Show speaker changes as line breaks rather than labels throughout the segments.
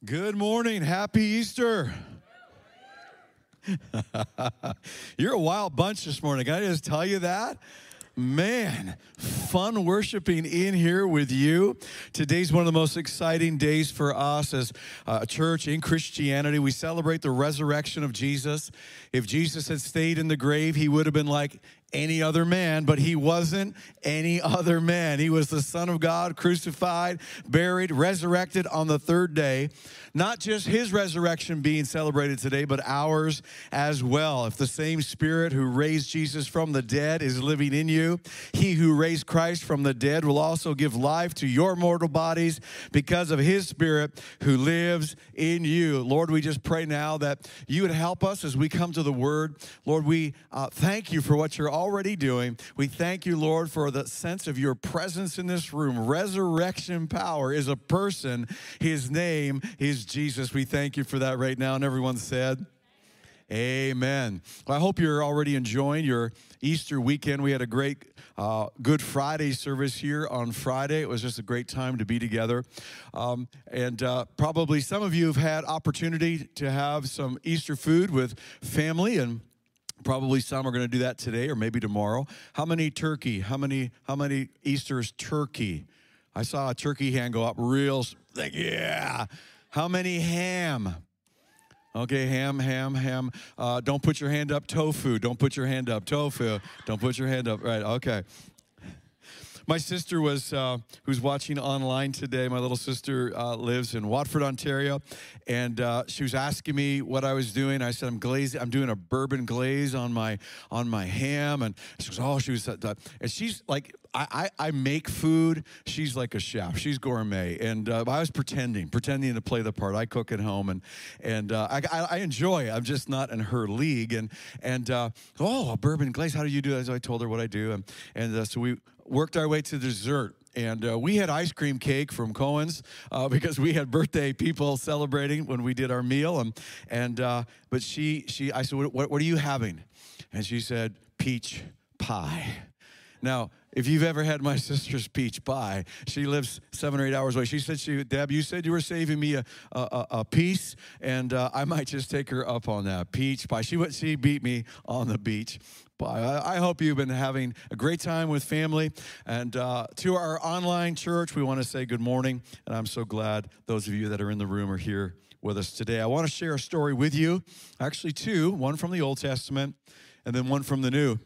Good morning. Happy Easter. You're a wild bunch this morning. Can I just tell you that? Man, fun worshiping in here with you. Today's one of the most exciting days for us as a church in Christianity. We celebrate the resurrection of Jesus. If Jesus had stayed in the grave, he would have been like any other man, but he wasn't any other man. He was the Son of God, crucified, buried, resurrected on the third day. Not just his resurrection being celebrated today, but ours as well. If the same Spirit who raised Jesus from the dead is living in you, he who raised Christ from the dead will also give life to your mortal bodies because of his Spirit who lives in you. Lord, we just pray now that you would help us as we come to the Word. Lord, we thank you for what you're already doing. We thank you, Lord, for the sense of your presence in this room. Resurrection power is a person. His name is Jesus. We thank you for that right now. And everyone said, amen. Well, I hope you're already enjoying your Easter weekend. We had a great Good Friday service here on Friday. It was just a great time to be together. Probably some of you have had opportunity to have some Easter food with family, and probably some are going to do that today or maybe tomorrow. How many turkey? How many Easter's turkey? I saw a turkey hand go up real, yeah. How many ham? Okay, ham. Don't put your hand up. Tofu. Don't put your hand up. Tofu. Don't put your hand up. Right, okay. My sister who's watching online today, my little sister lives in Watford, Ontario, and she was asking me what I was doing. I said, I'm doing a bourbon glaze on my ham, and she goes, and she's like, I make food. She's like a chef. She's gourmet, and I was pretending to play the part. I cook at home, and I enjoy it. I'm just not in her league, and a bourbon glaze. How do you do that? So I told her what I do, and so we worked our way to dessert. And we had ice cream cake from Cohen's because we had birthday people celebrating when we did our meal. But I said, what are you having? And she said, peach pie. Now, if you've ever had my sister's peach pie, she lives 7 or 8 hours away. She said, Deb, you said you were saving me a piece, and I might just take her up on that peach pie. She beat me on the beach. I hope you've been having a great time with family. And to our online church, we want to say good morning. And I'm so glad those of you that are in the room are here with us today. I want to share a story with you. Actually, two, one from the Old Testament and then one from the New.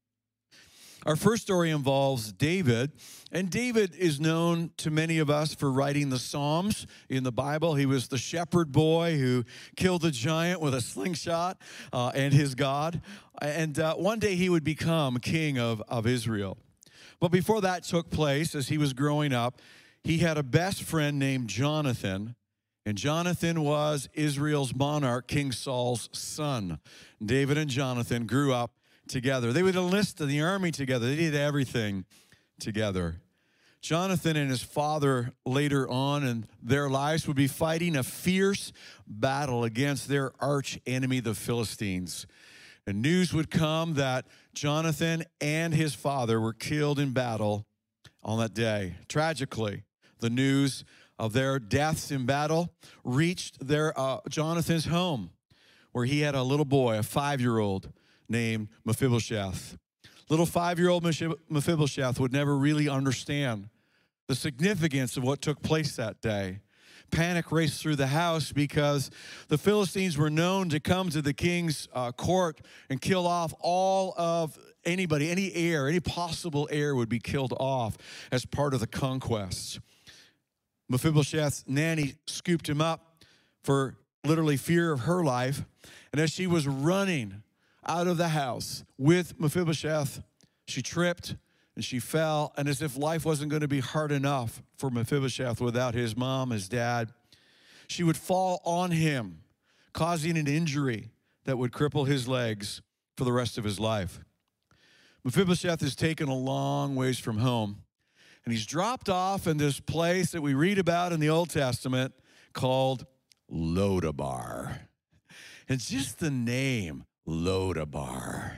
Our first story involves David, and David is known to many of us for writing the Psalms in the Bible. He was the shepherd boy who killed the giant with a slingshot and his God, and one day he would become king of Israel. But before that took place, as he was growing up, he had a best friend named Jonathan, and Jonathan was Israel's monarch, King Saul's son. David and Jonathan grew up together. They would enlist in the army together. They did everything together. Jonathan and his father later on in their lives would be fighting a fierce battle against their arch enemy, the Philistines. And news would come that Jonathan and his father were killed in battle on that day. Tragically, the news of their deaths in battle reached Jonathan's home, where he had a little boy, a 5-year-old, named Mephibosheth. Little 5-year-old Mephibosheth would never really understand the significance of what took place that day. Panic raced through the house because the Philistines were known to come to the king's court and kill off all of anybody, any possible heir would be killed off as part of the conquest. Mephibosheth's nanny scooped him up for literally fear of her life, and as she was running out of the house with Mephibosheth, she tripped and she fell, and as if life wasn't going to be hard enough for Mephibosheth without his mom, his dad, she would fall on him, causing an injury that would cripple his legs for the rest of his life. Mephibosheth is taken a long ways from home, and he's dropped off in this place that we read about in the Old Testament called Lodabar. It's just the name, Lodabar.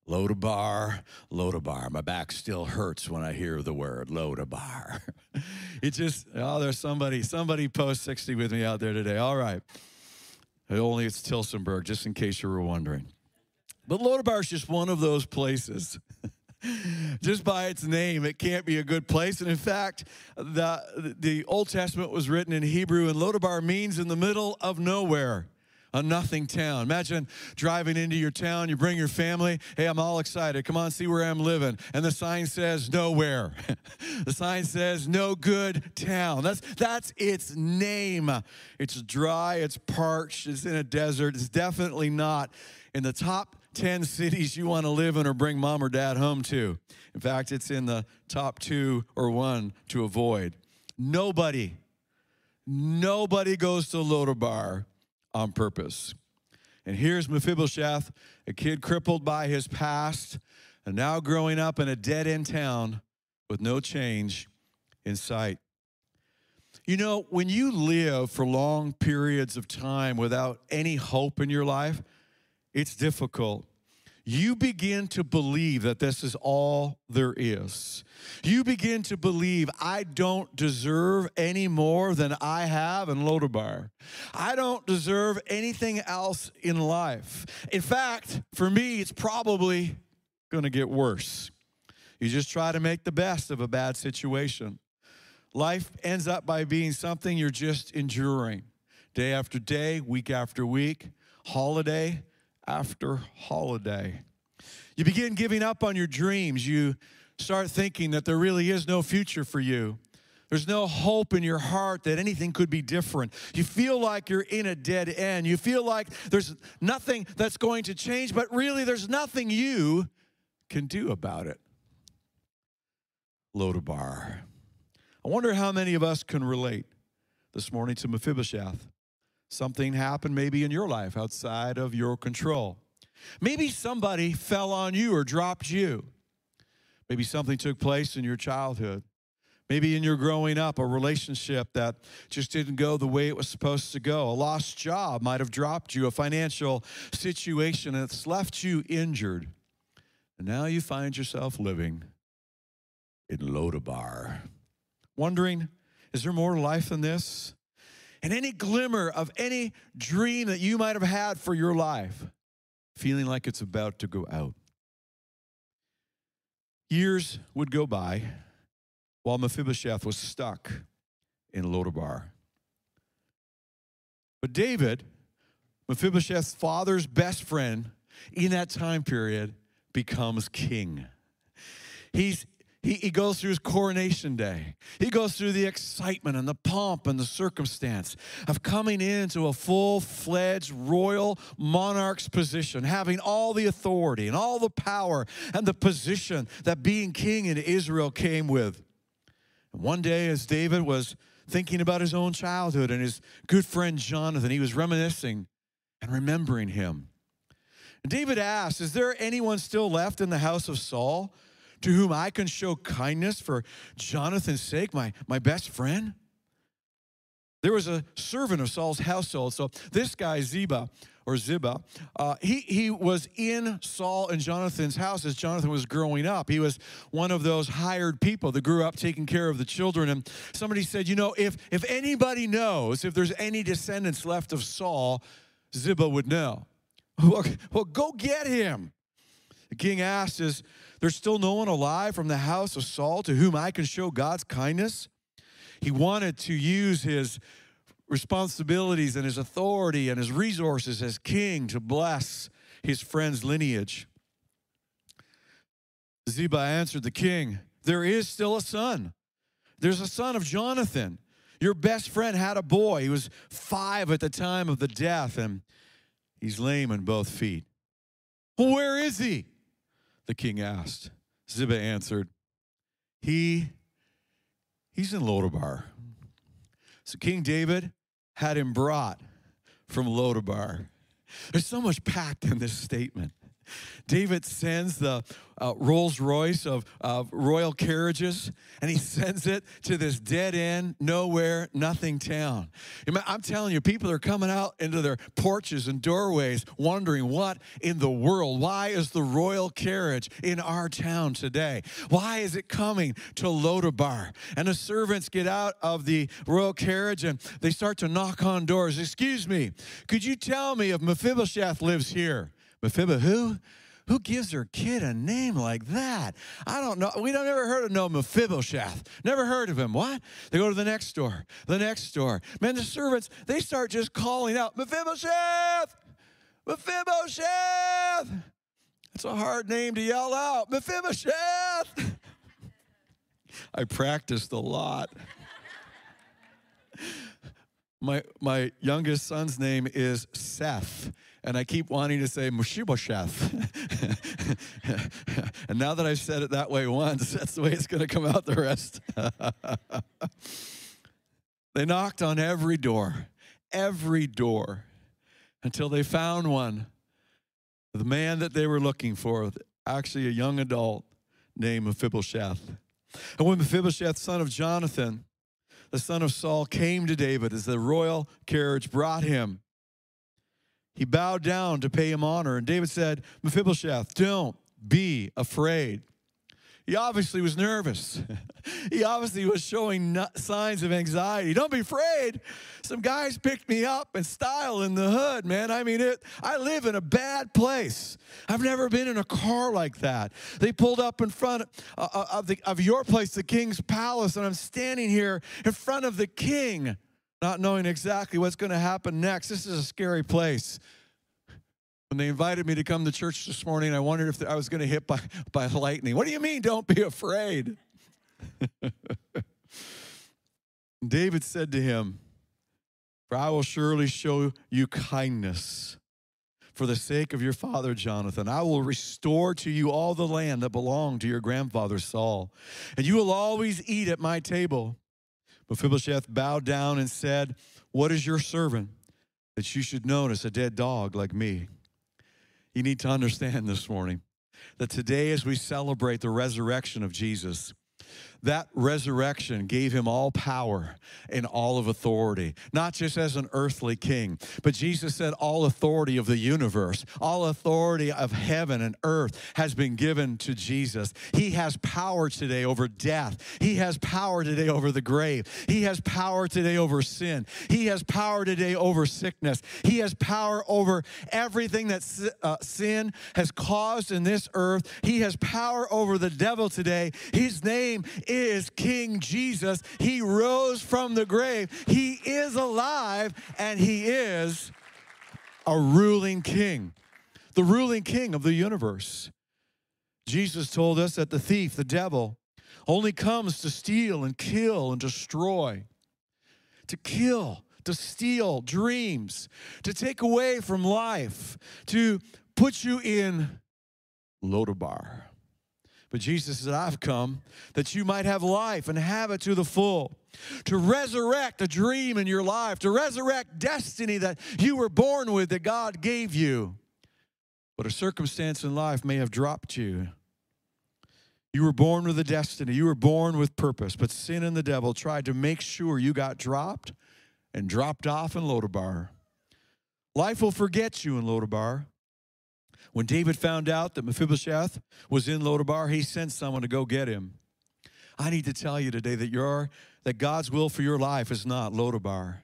Lodabar, Lodabar. My back still hurts when I hear the word Lodabar. It just, oh, there's somebody post 60 with me out there today. All right. Only it's Tilsonburg, just in case you were wondering. But Lodabar is just one of those places. Just by its name, it can't be a good place. And in fact, the Old Testament was written in Hebrew, and Lodabar means in the middle of nowhere, a nothing town. Imagine driving into your town, you bring your family. Hey, I'm all excited. Come on, see where I'm living. And the sign says nowhere. The sign says no good town. That's its name. It's dry, it's parched, it's in a desert. It's definitely not in the top 10 cities you want to live in or bring mom or dad home to. In fact, it's in the top 2 or 1 to avoid. Nobody goes to Lodabar on purpose. And here's Mephibosheth, a kid crippled by his past, and now growing up in a dead-end town with no change in sight. You know, when you live for long periods of time without any hope in your life, it's difficult. You begin to believe that this is all there is. You begin to believe, I don't deserve any more than I have in Lodabar. I don't deserve anything else in life. In fact, for me, it's probably going to get worse. You just try to make the best of a bad situation. Life ends up by being something you're just enduring. Day after day, week after week, holiday after holiday. You begin giving up on your dreams. You start thinking that there really is no future for you. There's no hope in your heart that anything could be different. You feel like you're in a dead end. You feel like there's nothing that's going to change, but really there's nothing you can do about it. Lodabar. I wonder how many of us can relate this morning to Mephibosheth. Something happened maybe in your life outside of your control. Maybe somebody fell on you or dropped you. Maybe something took place in your childhood. Maybe in your growing up, a relationship that just didn't go the way it was supposed to go. A lost job might have dropped you, a financial situation that's left you injured. And now you find yourself living in Lodabar. Wondering, is there more to life than this? And any glimmer of any dream that you might have had for your life, feeling like it's about to go out. Years would go by while Mephibosheth was stuck in Lodabar. But David, Mephibosheth's father's best friend in that time period, becomes king. He goes through his coronation day. He goes through the excitement and the pomp and the circumstance of coming into a full-fledged royal monarch's position, having all the authority and all the power and the position that being king in Israel came with. And one day, as David was thinking about his own childhood and his good friend Jonathan, he was reminiscing and remembering him. And David asked, is there anyone still left in the house of Saul to whom I can show kindness for Jonathan's sake, my best friend? There was a servant of Saul's household. So this guy, Ziba, he was in Saul and Jonathan's house as Jonathan was growing up. He was one of those hired people that grew up taking care of the children. And somebody said, you know, if anybody knows if there's any descendants left of Saul, Ziba would know. Well, go get him. The king asked, is there's still no one alive from the house of Saul to whom I can show God's kindness? He wanted to use his responsibilities and his authority and his resources as king to bless his friend's lineage. Ziba answered the king, there is still a son. There's a son of Jonathan. Your best friend had a boy. He was 5 at the time of the death, and he's lame in both feet. Well, where is he? The king asked. Ziba answered, he's in Lodabar. So King David had him brought from Lodabar. There's so much packed in this statement. David sends the Rolls Royce of royal carriages, and he sends it to this dead end, nowhere, nothing town. I'm telling you, people are coming out into their porches and doorways wondering, what in the world? Why is the royal carriage in our town today? Why is it coming to Lodabar? And the servants get out of the royal carriage and they start to knock on doors. Excuse me, could you tell me if Mephibosheth lives here? Mephibosheth, who? Who gives their kid a name like that? I don't know. We don't ever heard of no Mephibosheth. Never heard of him. What? They go to the next door. The next door. Man, the servants, they start just calling out, Mephibosheth! Mephibosheth! It's a hard name to yell out. Mephibosheth! I practiced a lot. My youngest son's name is Seth, and I keep wanting to say Mephibosheth. And now that I've said it that way once, that's the way it's going to come out the rest. They knocked on every door, until they found one. The man that they were looking for, actually a young adult named Mephibosheth. And when Mephibosheth, son of Jonathan, the son of Saul, came to David as the royal carriage brought him, he bowed down to pay him honor. And David said, Mephibosheth, don't be afraid. He obviously was nervous. He obviously was showing signs of anxiety. Don't be afraid. Some guys picked me up in style in the hood, man. I mean, I live in a bad place. I've never been in a car like that. They pulled up in front of your place, the king's palace, and I'm standing here in front of the king, not knowing exactly what's going to happen next. This is a scary place. When they invited me to come to church this morning, I wondered if I was going to hit by lightning. What do you mean, don't be afraid? David said to him, for I will surely show you kindness for the sake of your father Jonathan. I will restore to you all the land that belonged to your grandfather Saul, and you will always eat at my table. Mephibosheth bowed down and said, what is your servant that you should notice a dead dog like me? You need to understand this morning that today, as we celebrate the resurrection of Jesus, that resurrection gave him all power and all of authority, not just as an earthly king, but Jesus said all authority of the universe, all authority of heaven and earth has been given to Jesus. He has power today over death. He has power today over the grave. He has power today over sin. He has power today over sickness. He has power over everything that sin has caused in this earth. He has power over the devil today. His name is King Jesus. He rose from the grave. He is alive, and he is a ruling king, the ruling king of the universe. Jesus told us that the thief, the devil, only comes to steal and kill and destroy, to kill, to steal dreams, to take away from life, to put you in Lodabar. But Jesus said, I've come that you might have life and have it to the full, to resurrect a dream in your life, to resurrect destiny that you were born with, that God gave you. But a circumstance in life may have dropped you. You were born with a destiny. You were born with purpose. But sin and the devil tried to make sure you got dropped and dropped off in Lodabar. Life will forget you in Lodabar. When David found out that Mephibosheth was in Lodabar, he sent someone to go get him. I need to tell you today that God's will for your life is not Lodabar.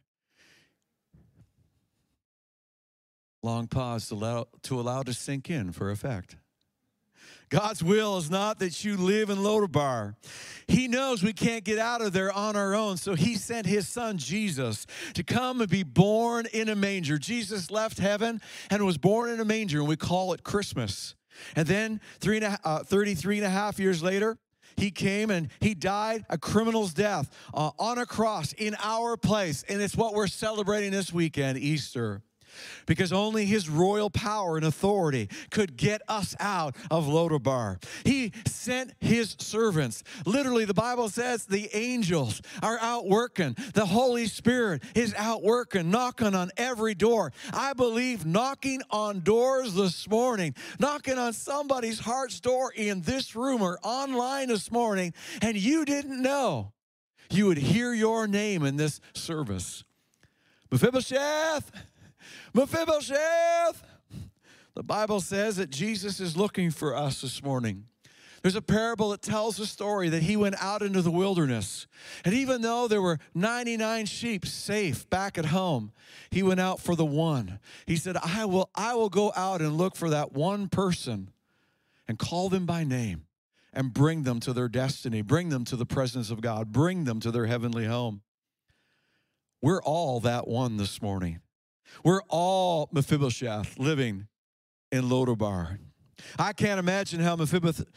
Long pause to allow to sink in for effect. God's will is not that you live in Lodabar. He knows we can't get out of there on our own, so he sent his son Jesus to come and be born in a manger. Jesus left heaven and was born in a manger, and we call it Christmas. And then 33 and a half years later, he came and he died a criminal's death on a cross in our place, and it's what we're celebrating this weekend, Easter. because only his royal power and authority could get us out of Lodabar. He sent his servants. Literally, the Bible says the angels are out working. The Holy Spirit is out working, knocking on every door. I believe knocking on doors this morning, knocking on somebody's heart's door in this room or online this morning, and you didn't know, you would hear your name in this service. Mephibosheth, Mephibosheth. The Bible says that Jesus is looking for us this morning. There's a parable that tells a story that he went out into the wilderness. And even though there were 99 sheep safe back at home, he went out for the one. He said, I will go out and look for that one person and call them by name and bring them to their destiny, bring them to the presence of God, bring them to their heavenly home. We're all that one this morning. We're all Mephibosheth living in Lodabar. I can't imagine how Mephibosheth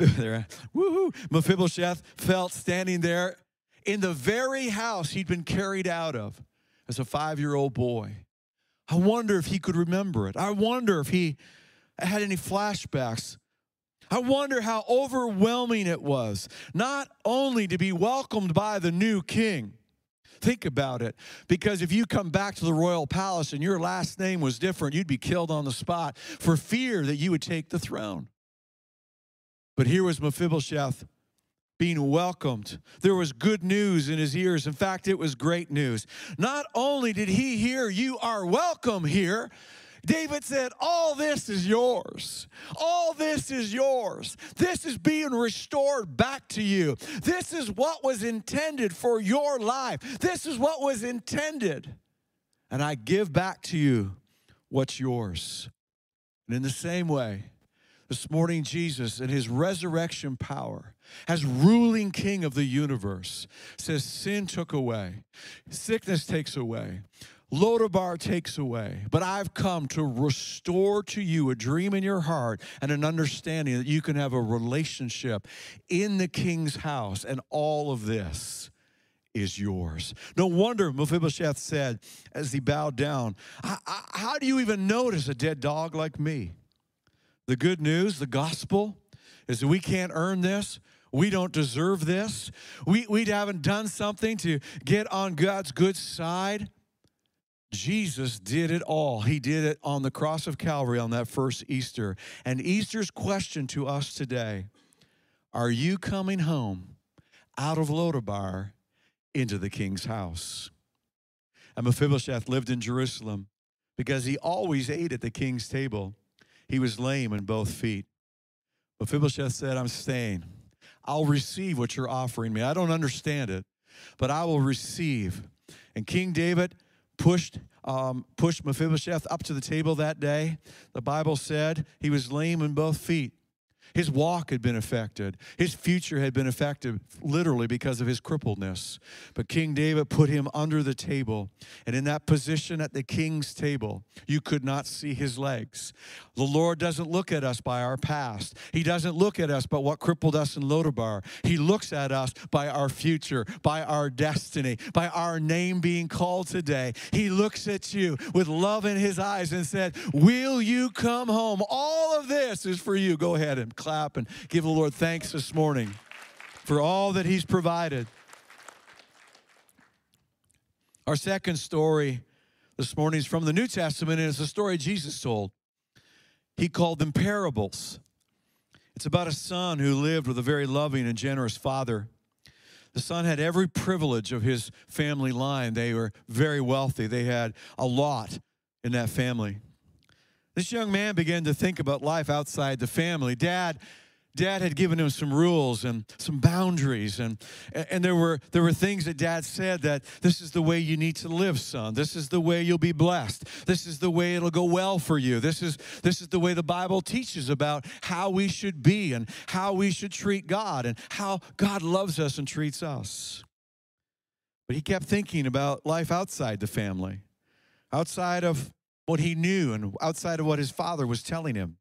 felt standing there in the very house he'd been carried out of as a 5-year-old boy. I wonder if he could remember it. I wonder if he had any flashbacks. I wonder how overwhelming it was, not only to be welcomed by the new king. Think about it, because if you come back to the royal palace and your last name was different, you'd be killed on the spot for fear that you would take the throne. But here was Mephibosheth being welcomed. There was good news in his ears. In fact, it was great news. Not only did he hear, you are welcome here, David said, all this is yours. All this is yours. This is being restored back to you. This is what was intended for your life. This is what was intended. And I give back to you what's yours. And in the same way, this morning, Jesus, in his resurrection power, as ruling king of the universe, says sin took away, sickness takes away, Lodabar takes away, but I've come to restore to you a dream in your heart and an understanding that you can have a relationship in the king's house, and all of this is yours. No wonder Mephibosheth said as he bowed down, how do you even notice a dead dog like me? The good news, the gospel, is that we can't earn this. We don't deserve this. We haven't done something to get on God's good side. Jesus did it all. He did it on the cross of Calvary on that first Easter. And Easter's question to us today, are you coming home out of Lodabar into the king's house? And Mephibosheth lived in Jerusalem because he always ate at the king's table. He was lame in both feet. Mephibosheth said, I'm staying. I'll receive what you're offering me. I don't understand it, but I will receive. And King David pushed Mephibosheth up to the table that day. The Bible said he was lame in both feet. His walk had been affected. His future had been affected literally because of his crippledness. But King David put him under the table. And in that position at the king's table, you could not see his legs. The Lord doesn't look at us by our past. He doesn't look at us by what crippled us in Lodabar. He looks at us by our future, by our destiny, by our name being called today. He looks at you with love in his eyes and said, will you come home? All of this is for you. Go ahead and clap and give the Lord thanks this morning for all that he's provided. Our second story this morning is from the New Testament, and it's a story Jesus told. He called them parables. It's about a son who lived with a very loving and generous father. The son had every privilege of his family line. They were very wealthy. They had a lot in that family. This young man began to think about life outside the family. Dad had given him some rules and some boundaries, and there were things that Dad said that this is the way you need to live, son. This is the way you'll be blessed. This is the way it'll go well for you. This is the way the Bible teaches about how we should be and how we should treat God and how God loves us and treats us. But he kept thinking about life outside the family, outside of what he knew and outside of what his father was telling him.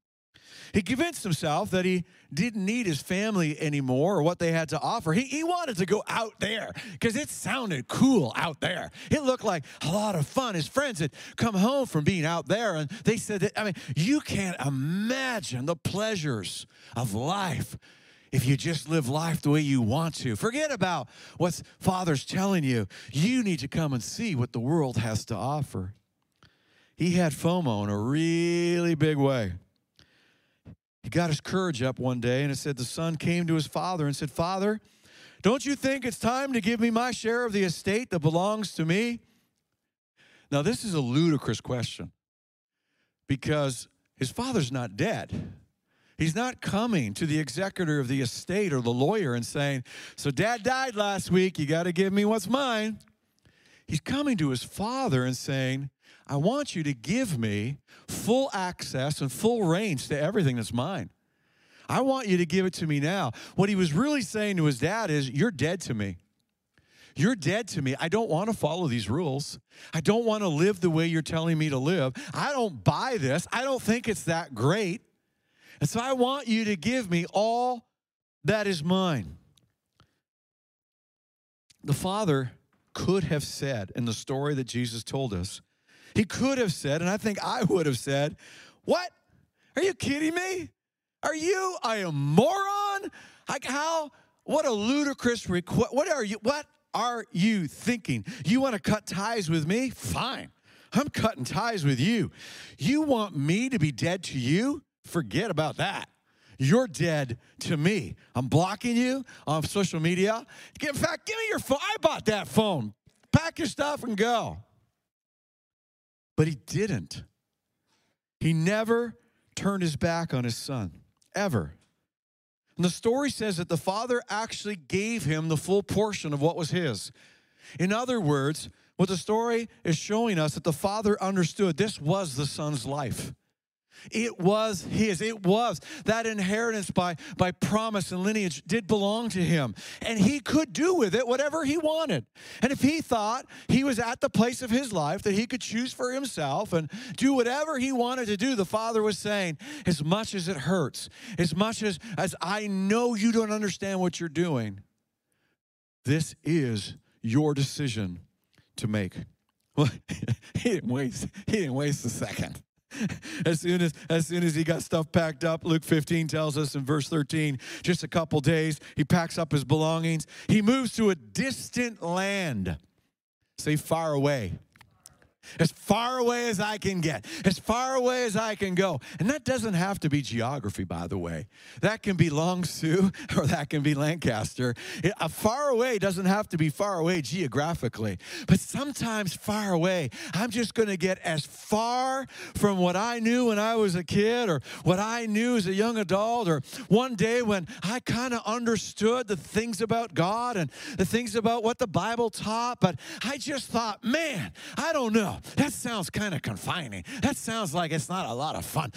He convinced himself that he didn't need his family anymore or what they had to offer. He wanted to go out there because it sounded cool out there. It looked like a lot of fun. His friends had come home from being out there, and they said that, I mean, you can't imagine the pleasures of life if you just live life the way you want to. Forget about what Father's telling you. You need to come and see what the world has to offer. He had FOMO in a really big way. He got his courage up one day, and it said the son came to his father and said, Father, don't you think it's time to give me my share of the estate that belongs to me? Now, this is a ludicrous question because his father's not dead. He's not coming to the executor of the estate or the lawyer and saying, so Dad died last week, you got to give me what's mine. He's coming to his father and saying, I want you to give me full access and full range to everything that's mine. I want you to give it to me now. What he was really saying to his dad is, you're dead to me. You're dead to me. I don't want to follow these rules. I don't want to live the way you're telling me to live. I don't buy this. I don't think it's that great. And so I want you to give me all that is mine. The father could have said in the story that Jesus told us, he could have said, and I think I would have said, what? Are you kidding me? Are you a moron? Like how? What a ludicrous request. What are you thinking? You want to cut ties with me? Fine. I'm cutting ties with you. You want me to be dead to you? Forget about that. You're dead to me. I'm blocking you on social media. In fact, give me your phone. I bought that phone. Pack your stuff and go. But he didn't. He never turned his back on his son, ever. And the story says that the father actually gave him the full portion of what was his. In other words, what the story is showing us that the father understood this was the son's life. It was his. It was that inheritance by promise and lineage did belong to him. And he could do with it whatever he wanted. And if he thought he was at the place of his life that he could choose for himself and do whatever he wanted to do, the father was saying, as much as it hurts, as much as I know you don't understand what you're doing, this is your decision to make. Well, he didn't waste a second. As soon as he got stuff packed up, Luke 15 tells us in verse 13, just a couple days, he packs up his belongings. He moves to a distant land. Say far away. As far away as I can get, as far away as I can go. And that doesn't have to be geography, by the way. That can be Long Sault or that can be Lancaster. Far away doesn't have to be far away geographically. But sometimes far away, I'm just going to get as far from what I knew when I was a kid or what I knew as a young adult or one day when I kind of understood the things about God and the things about what the Bible taught. But I just thought, man, I don't know. That sounds kind of confining. That sounds like it's not a lot of fun.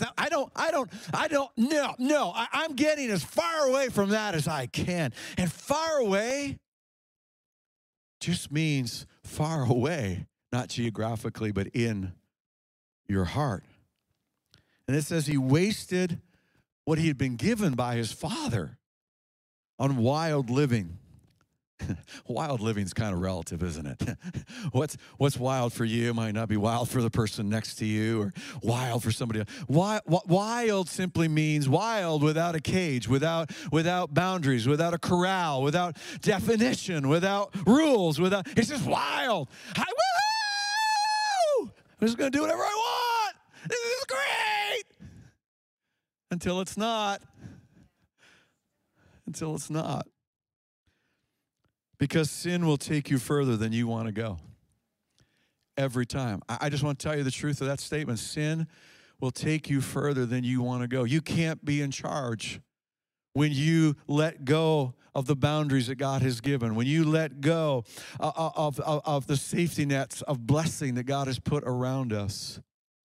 I'm getting as far away from that as I can. And far away just means far away, not geographically, but in your heart. And it says he wasted what he had been given by his father on wild living. Wild living is kind of relative, isn't it? What's wild for you might not be wild for the person next to you or wild for somebody else. Wild simply means wild without a cage, without boundaries, without a corral, without definition, without rules, it's just wild. Woo! I'm just going to do whatever I want. This is great. Until it's not. Until it's not. Because sin will take you further than you want to go. Every time. I just want to tell you the truth of that statement. Sin will take you further than you want to go. You can't be in charge when you let go of the boundaries that God has given, when you let go of the safety nets of blessing that God has put around us.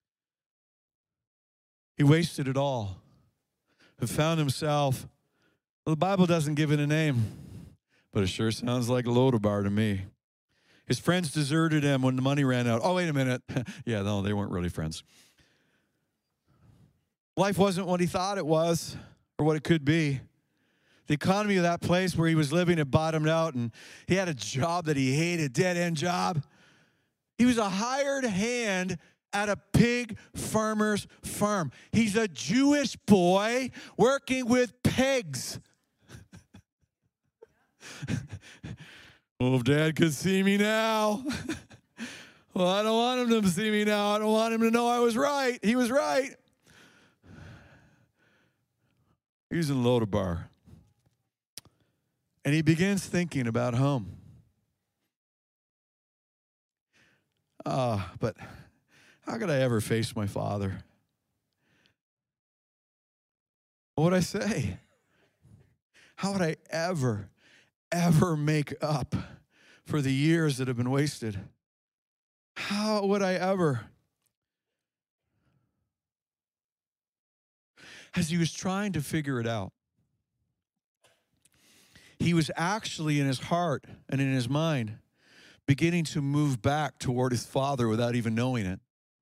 He wasted it all. He found himself, well, the Bible doesn't give it a name, but it sure sounds like Lodabar to me. His friends deserted him when the money ran out. Oh, wait a minute. Yeah, no, they weren't really friends. Life wasn't what he thought it was or what it could be. The economy of that place where he was living had bottomed out, and he had a job that he hated, dead-end job. He was a hired hand at a pig farmer's farm. He's a Jewish boy working with pigs. Oh, if Dad could see me now. Well, I don't want him to see me now. I don't want him to know I was right. He was right. He's in Lodabar. And he begins thinking about home. But how could I ever face my father? What would I say? How would I ever make up for the years that have been wasted? How would I ever? As he was trying to figure it out, he was actually in his heart and in his mind beginning to move back toward his father without even knowing it.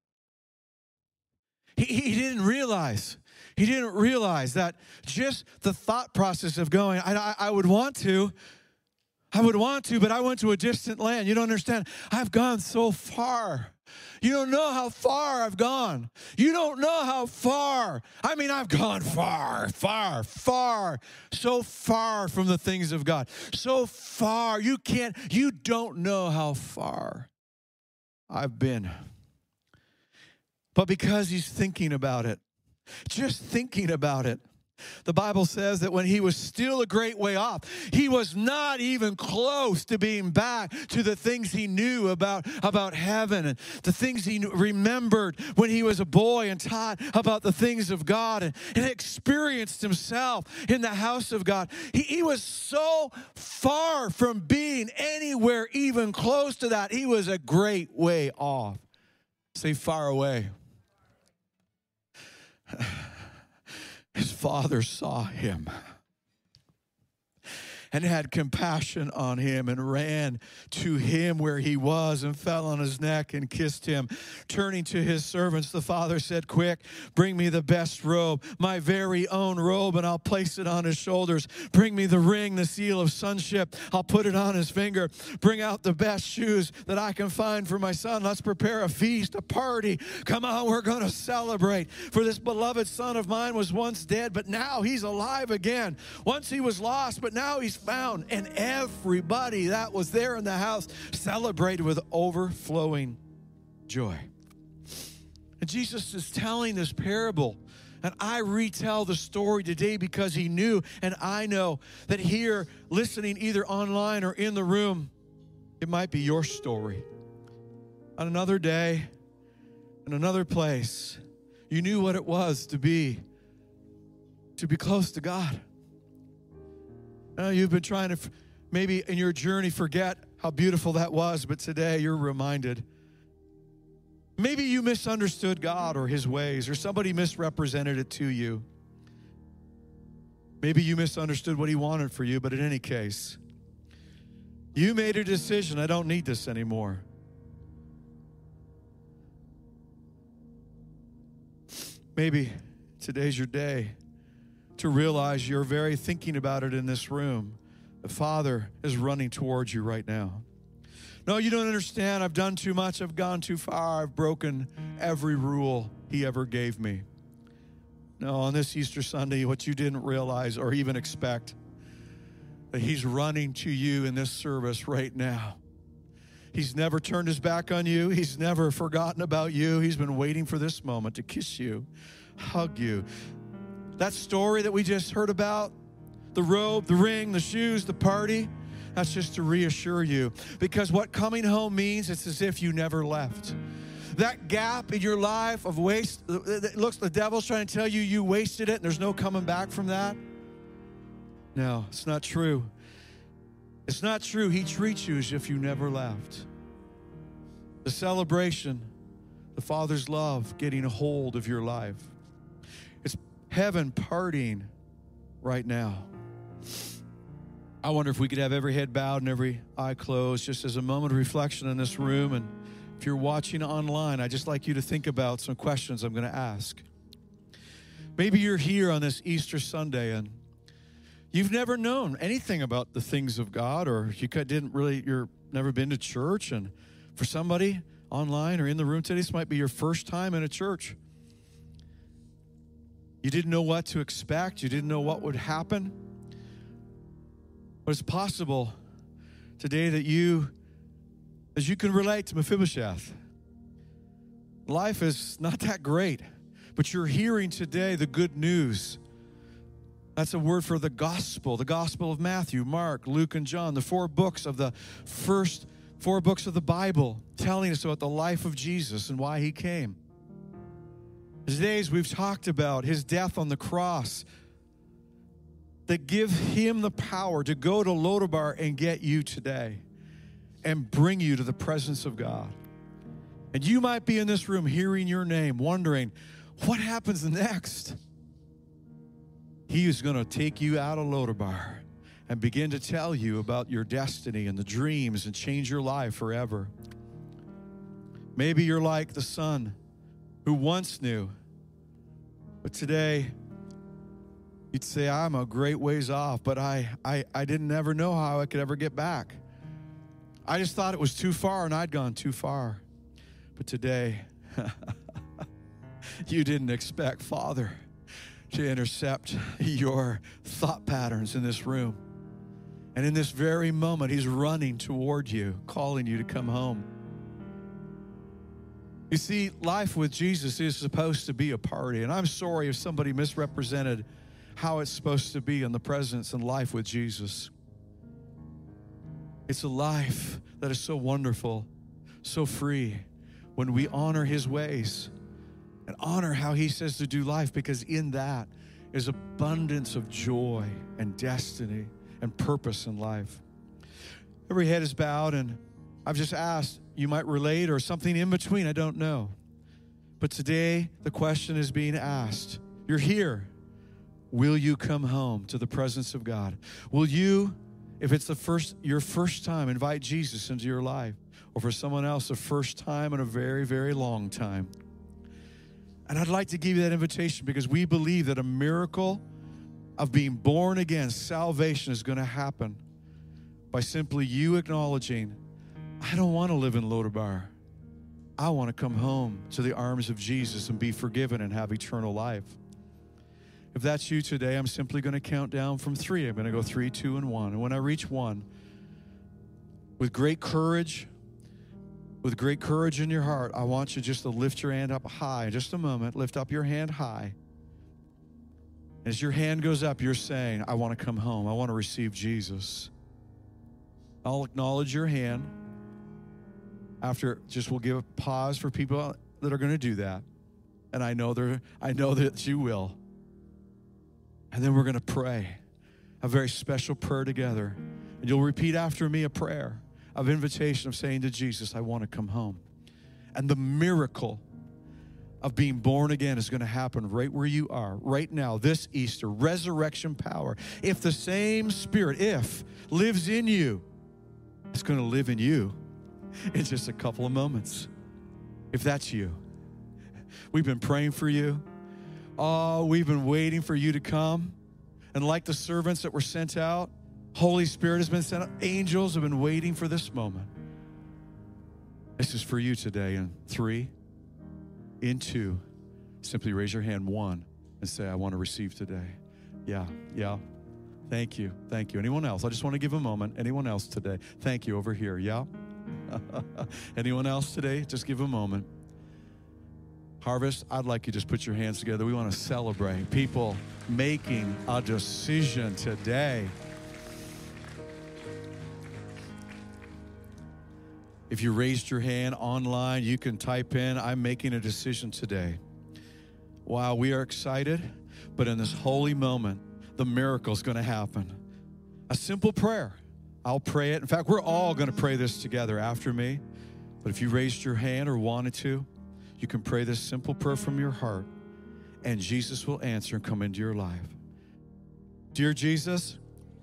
He didn't realize that just the thought process of going, I would want to, but I went to a distant land. You don't understand. I've gone so far. You don't know how far I've gone. You don't know how far. I mean, I've gone far, so far from the things of God. So far. You don't know how far I've been. But because he's thinking about it, just thinking about it, the Bible says that when he was still a great way off, he was not even close to being back to the things he knew about heaven and the things he remembered when he was a boy and taught about the things of God and experienced himself in the house of God. He was so far from being anywhere even close to that. He was a great way off. Say far away. His father saw him and had compassion on him and ran to him where he was and fell on his neck and kissed him. Turning to his servants, the father said, "Quick, bring me the best robe, my very own robe, and I'll place it on his shoulders. Bring me the ring, the seal of sonship. I'll put it on his finger. Bring out the best shoes that I can find for my son. Let's prepare a feast, a party. Come on, we're going to celebrate. For this beloved son of mine was once dead, but now he's alive again. Once he was lost, but now he's found." And everybody that was there in the house celebrated with overflowing joy. And Jesus is telling this parable, and I retell the story today because he knew, and I know that here, listening either online or in the room, it might be your story. On another day, in another place, you knew what it was to be close to God. You've been trying to, maybe in your journey, forget how beautiful that was, but today you're reminded. Maybe you misunderstood God or his ways, or somebody misrepresented it to you. Maybe you misunderstood what he wanted for you, but in any case, you made a decision. I don't need this anymore. Maybe today's your day to realize you're very thinking about it in this room. The Father is running towards you right now. No, you don't understand. I've done too much. I've gone too far. I've broken every rule he ever gave me. No, on this Easter Sunday, what you didn't realize or even expect, that he's running to you in this service right now. He's never turned his back on you. He's never forgotten about you. He's been waiting for this moment to kiss you, hug you. That story that we just heard about, the robe, the ring, the shoes, the party, that's just to reassure you. Because what coming home means, it's as if you never left. That gap in your life of waste, it looks, the devil's trying to tell you you wasted it and there's no coming back from that. No, it's not true. It's not true. He treats you as if you never left. The celebration, the Father's love getting a hold of your life. It's heaven partying right now. I wonder if we could have every head bowed and every eye closed just as a moment of reflection in this room. And if you're watching online, I'd just like you to think about some questions I'm going to ask. Maybe you're here on this Easter Sunday and you've never known anything about the things of God, or you're never been to church. And for somebody online or in the room today, this might be your first time in a church. You didn't know what to expect. You didn't know what would happen. But it's possible today that you can relate to Mephibosheth. Life is not that great, but you're hearing today the good news. That's a word for the gospel of Matthew, Mark, Luke, and John, the four books of the first 4 books of the Bible, telling us about the life of Jesus and why he came. Today, as we've talked about his death on the cross, that give him the power to go to Lodabar and get you today and bring you to the presence of God. And you might be in this room hearing your name, wondering, what happens next? He is going to take you out of Lodabar and begin to tell you about your destiny and the dreams and change your life forever. Maybe you're like the son who once knew, but today you'd say, I'm a great ways off, but I didn't ever know how I could ever get back. I just thought it was too far and I'd gone too far. But today, you didn't expect Father to intercept your thought patterns in this room. And in this very moment, he's running toward you, calling you to come home. You see, life with Jesus is supposed to be a party. And I'm sorry if somebody misrepresented how it's supposed to be in the presence and life with Jesus. It's a life that is so wonderful, so free, when we honor his ways and honor how he says to do life, because in that is abundance of joy and destiny and purpose in life. Every head is bowed, and I've just asked, you might relate or something in between, I don't know. But today, the question is being asked. You're here. Will you come home to the presence of God? Will you, if it's your first time, invite Jesus into your life? Or for someone else, the first time in a very, very long time. And I'd like to give you that invitation because we believe that a miracle of being born again, salvation, is going to happen by simply you acknowledging, I don't want to live in Lodabar. I want to come home to the arms of Jesus and be forgiven and have eternal life. If that's you today, I'm simply going to count down from 3. I'm going to go 3, 2, and 1. And when I reach 1, with great courage in your heart, I want you just to lift your hand up high. In just a moment, lift up your hand high. As your hand goes up, you're saying, I want to come home. I want to receive Jesus. I'll acknowledge your hand. After, just we'll give a pause for people that are going to do that. And I know that you will. And then we're going to pray a very special prayer together. And you'll repeat after me a prayer of invitation of saying to Jesus, I want to come home. And the miracle of being born again is going to happen right where you are, right now, this Easter. Resurrection power. If the same Spirit, lives in you, it's going to live in you in just a couple of moments. If that's you. We've been praying for you. Oh, we've been waiting for you to come. And like the servants that were sent out, Holy Spirit has been sent out. Angels have been waiting for this moment. This is for you today. In 3, in 2, simply raise your hand. 1, and say, I want to receive today. Yeah. Thank you. Anyone else? I just want to give a moment. Anyone else today? Thank you over here. Yeah? Anyone else today? Just give a moment. Harvest, I'd like you to just put your hands together. We want to celebrate people making a decision today. If you raised your hand online, you can type in, I'm making a decision today. Wow, we are excited, but in this holy moment, the miracle is going to happen. A simple prayer. I'll pray it. In fact, we're all going to pray this together after me. But if you raised your hand or wanted to, you can pray this simple prayer from your heart, and Jesus will answer and come into your life. Dear Jesus,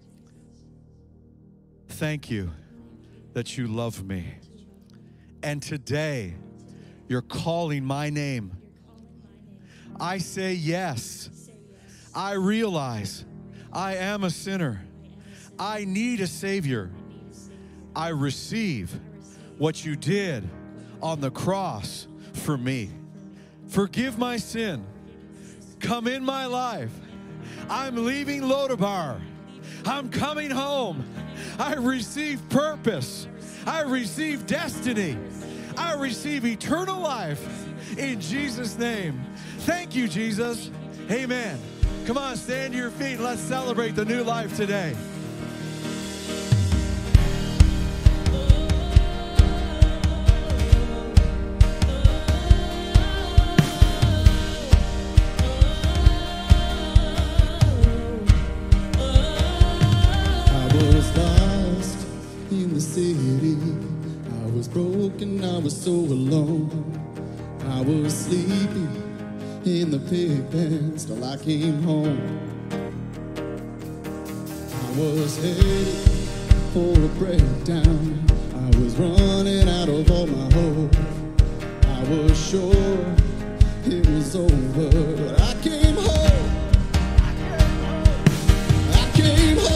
thank you that you love me. And today, you're calling my name. I say yes. I realize I am a sinner. I need a Savior. I receive what you did on the cross for me. Forgive my sin. Come in my life. I'm leaving Lodabar. I'm coming home. I receive purpose. I receive destiny. I receive eternal life in Jesus' name. Thank you, Jesus. Amen. Come on, stand to your feet. Let's celebrate the new life today.
I was broken, I was so alone. I was sleeping in the pig pen till I came home. I was headed for a breakdown. I was running out of all my hope. I was sure it was over, but I came home. I came home.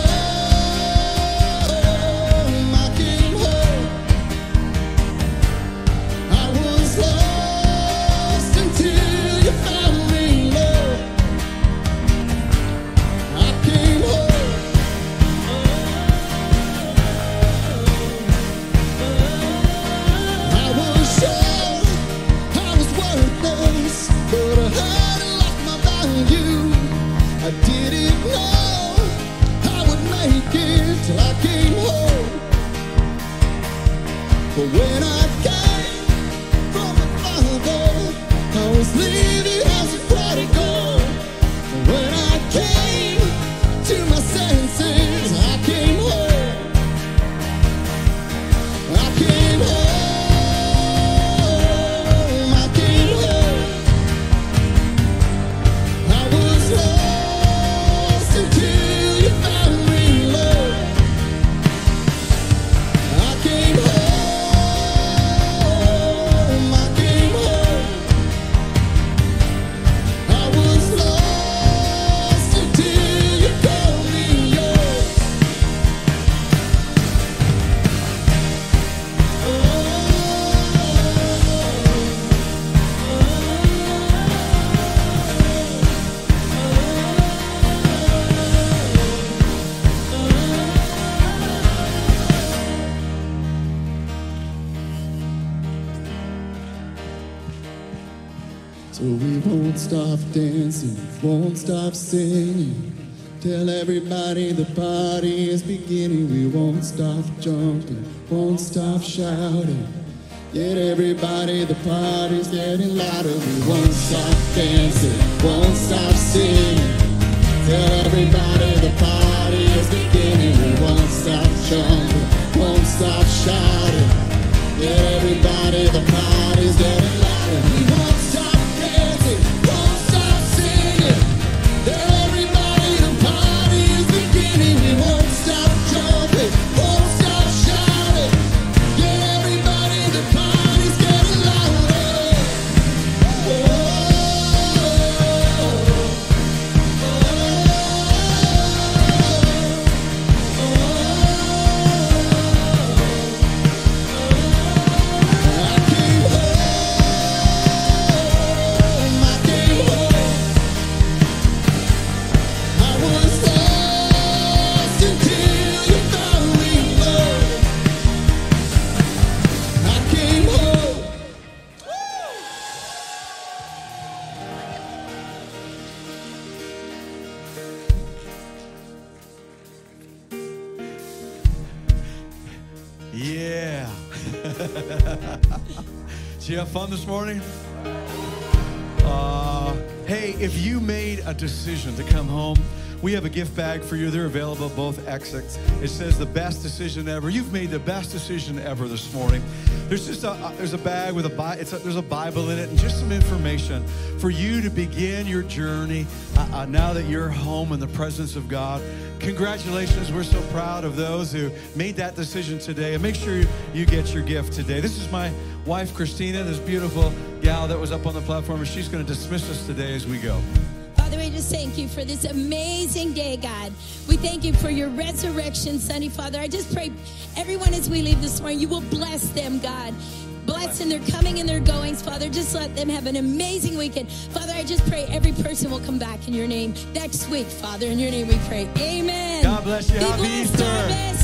I didn't know I would make it till I came home. But when I came from the Father, I was living as a prodigal. But when I came to my senses, I came home. I came home. I came home. I was lost until you found me, Lord. I came home. I came home. I was lost until you called me yours. So we won't stop dancing, won't stop singing. Tell everybody the party is beginning. We won't stop jumping, won't stop shouting. Get everybody, the party's getting louder. We won't stop dancing, won't stop singing. Tell everybody the party is beginning. We won't stop jumping, won't stop shouting. Get everybody, the party's getting louder. We won't stop dancing, won't stop singing. Tell everybody the party is beginning. We won't stop jumping, won't stop shouting. Get everybody, the party's getting louder. I came home. I came home. I was lost until you found me, Lord. I came home.
Yeah. Did you have fun this morning? Hey, if you made a decision to come home, we have a gift bag for you. They're available at both exits. It says the best decision ever. You've made the best decision ever this morning. There's just there's a bag with there's a Bible in it and just some information for you to begin your journey now that you're home in the presence of God. Congratulations. We're so proud of those who made that decision today. And make sure you get your gift today. This is my wife, Christina, this beautiful gal that was up on the platform, and she's going to dismiss us today as we go.
Father, we just thank you for this amazing day, God. We thank you for your resurrection Sunday, Father. I just pray everyone as we leave this morning, you will bless them, God. Bless in their coming and their goings, Father. Just let them have an amazing weekend. Father, I just pray every person will come back in your name next week, Father. In your name we pray. Amen.
God bless you.
Be
Happy
blessed,
Easter.
Thomas.